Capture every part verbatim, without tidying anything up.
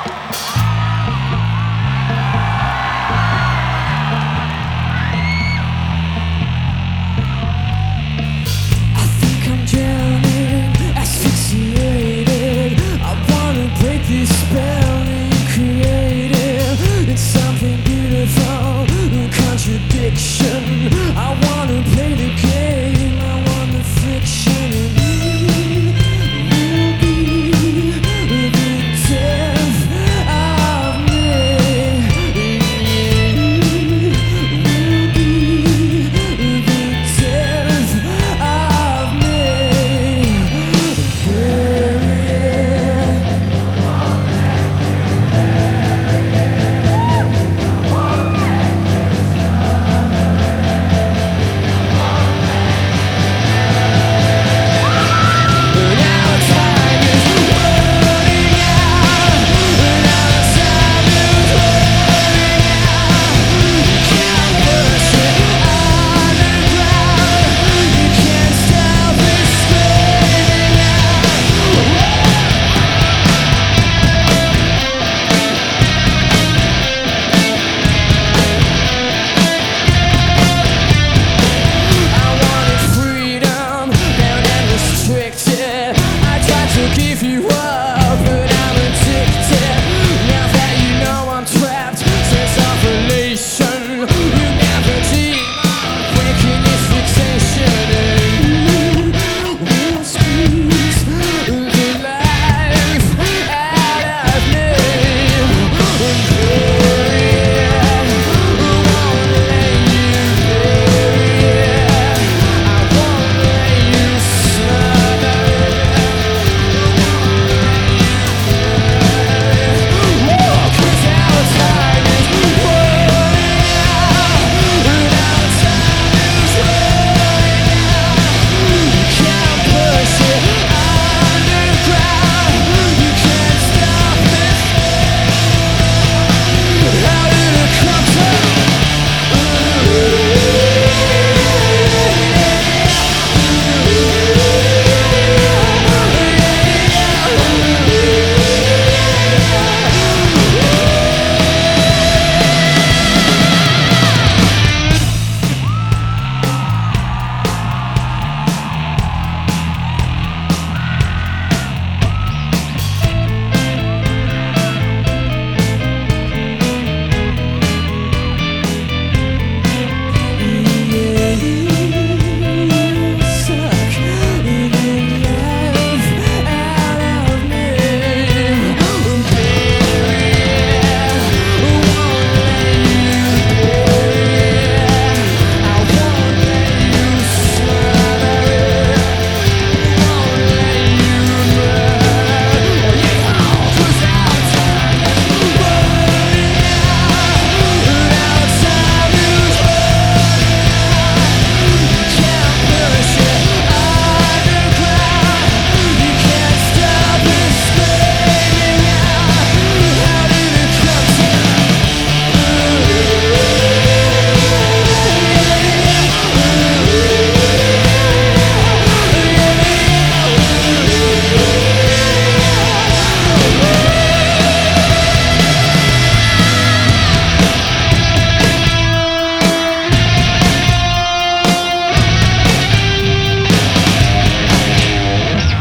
I wanna play the game, I want the fiction, and you will be the death of me. You will be the death of me. Give you up, but I'm addicted. Now that you know I'm trapped, sense of relation. You never did breaking this fixation, and you will squeeze the life out of me. Baby, I won't let you bury it. I won't let you smother it.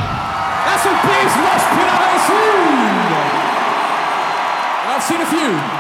I've seen a few.